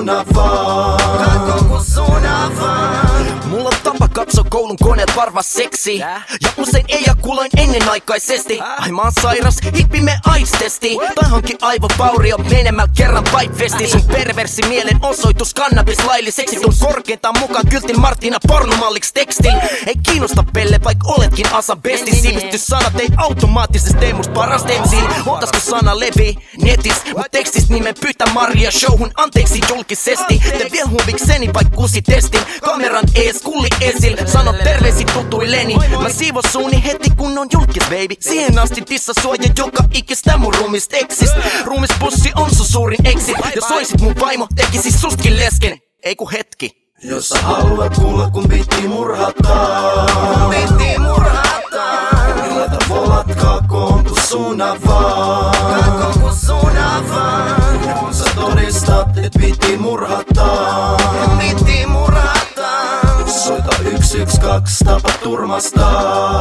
suna vaan. Katso kun suna vaan. Mulla on tapa katso koulun koneet varva seksi. Ja usein ejakuloin ennenaikaisesti. Ai mä oon sairas, hippi me AIDS-testi. Tai hanki aivopaurio menemällä kerran Pipefesti. Sun perversi mielen osoitus kannabis lailliseksi. Tuun korkeintaan mukaan kyltin Martina pornomalliksi tekstil. Ei kiinnosta pelle, vaik oletkin asa besti. Sivistyssanat ei automaattisesti tee musta paras MC. Otasko sana levi netis, mut tekstis nimen Pyhtä Maria showhun anteeksi julkisesti. Te vielä huvikseni vaik kusi testin. Kameran ees kulli esil, sano terveisi tutuilleni. Mä siivon suuni heti kun on julkis baby. Siihen asti dissa suoja joka ikistä mun ruumist eksist. Ruumispussi on sun suurin exit. Jos oisit mun vaimo, tekisis sustkin lesken. Ei ku hetki. Jos sä haluat kuulla kun biitti murhataan. Biitti murhataan. Niin laita volat kakoon kun suna vaan. Katso kun suna vaan. Ja kun sä todistat et biitti murhataan. Biitti murhataan. Soita 112 tapaturmasta.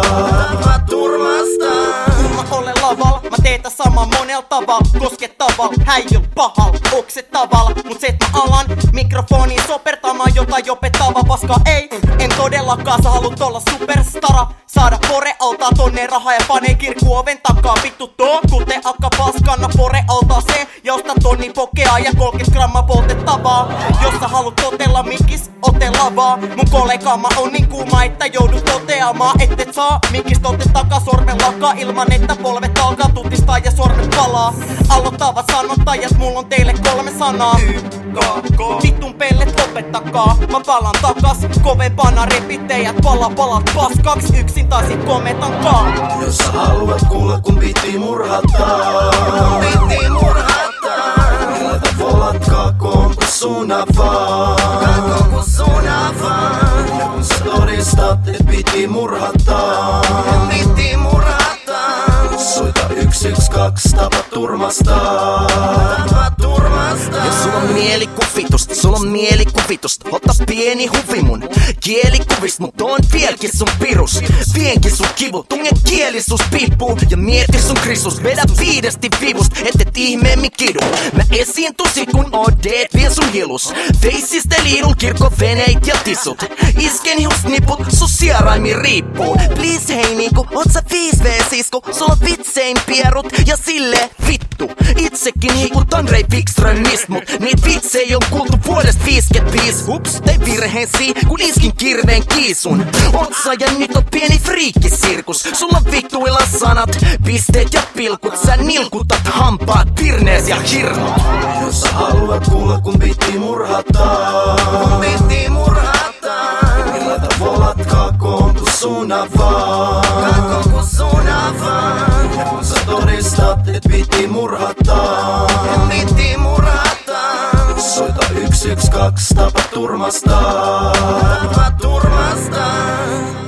Tapaturmasta. Kun mä olen lavalla, mä teen tää sama monella tavalla. Koskettavalla, häijyl pahalla, oksettavalla. Mut se et mä alan mikrofoniin sopertamaan jotain jopettavaa paskaa. Ei, en todellakaan sä haluut olla superstara. Saada pore altaa tonne rahaa ja panee kirkku oven takaa. Vittu tuo, kuten akka paskanna pore altaa se. Ja osta tonni pokea ja 30 grammaa poltettavaa. Jos sä haluut totella mikis, ote lavaa. Mun kollegama on niin kuuma, että joudut toteamaan. Et saa mikis ote takaa sormen lakaa. Ilman että polvet alkaa tutistaa ja sormet palaa. Aloittavat sanottajat, mulla on teille 3 sanaa. Vittun pellet lopettakaa, mä palan takas. Kovempana repitejät, palat paskaks. Yksin tai sit kometankaan. Jos sä haluat kuulla kun biitti murhataan. Biitti murhataan. Niin laita volat kakoon kun suna vaan. Katso kun suna vaan. Ja kun sä todistat et biitti murhataan. Biitti murhataan. Soita 112 tapaturmasta. Tapaturmasta. Jos sulla on mielikuvitusta, sulla on mielikuvitusta. Ota pieni huvi mun kielikuvista, mut on vieläkin sun pirus. Vienkin sun kivu, tunge kielisuus piippuu. Ja mieti sun krisus, vedä 5 vivust, et ihmeemmin kidu. Mä esiin tosi kun odeet vien sun hilus. Veisistä liidun kirkko veneit ja tissut. Isken hiusniput, sun sieraimiin riippuu. Please hei niinku, oot sä 5V-sisku. Sulla on vitsein pierut ja silleen vittu. Itsekin hikutan Rei Wikströmist, mut niit vitsei on kuultu vuodesta 55. Hups, tein virheesi, kun iskin kirveen kiisun. Oot sä ja nyt on pieni friikkisirkus. Sulla on vittuilla sanat, pisteet ja pilkut. Sä nilkutat hampaat, pirnees ja hirnut. Jos sä haluat kuulla kun biitti murhataan. Biitti murhataan. Niin laita volat kakoon kun suna vaan. Katso kun suna vaan. Ja kun sä todistat et biitti murhataan. Biitti murhataan. Soita 112 tapaturmasta. Tapaturmasta.